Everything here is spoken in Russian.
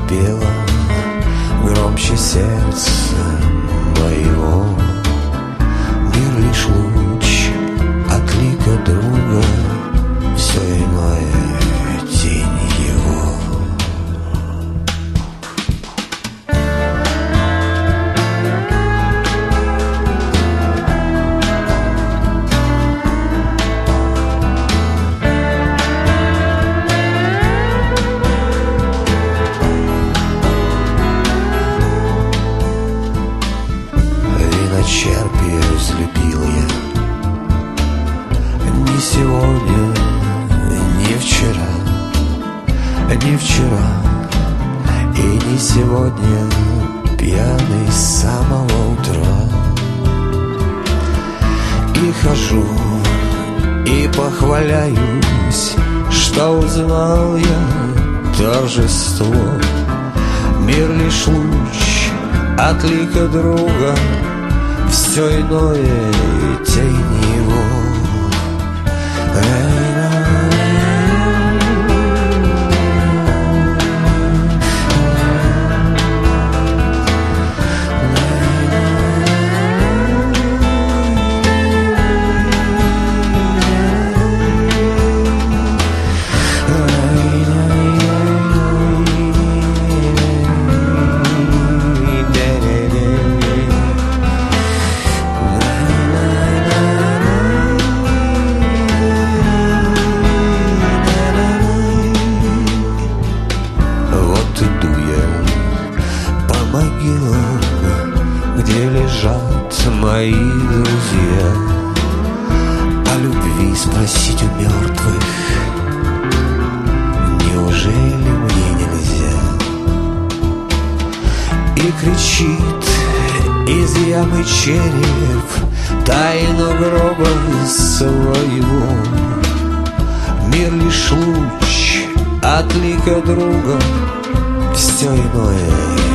пела громче сердца моего. Мир лишь луч от лика друга, все иное тень его. Виночерпие взлюбил я не сегодня, не вчера, не вчера и не сегодня, пьяный с самого утра. И хожу, и похваляюсь, что узнал я торжество. Мир лишь луч от лика друга, все иное тень его. Где лежат мои друзья, о любви спросить у мертвых неужели мне нельзя? И кричит из ямы череп тайну гроба своего. Мир лишь луч от лика друга, все иное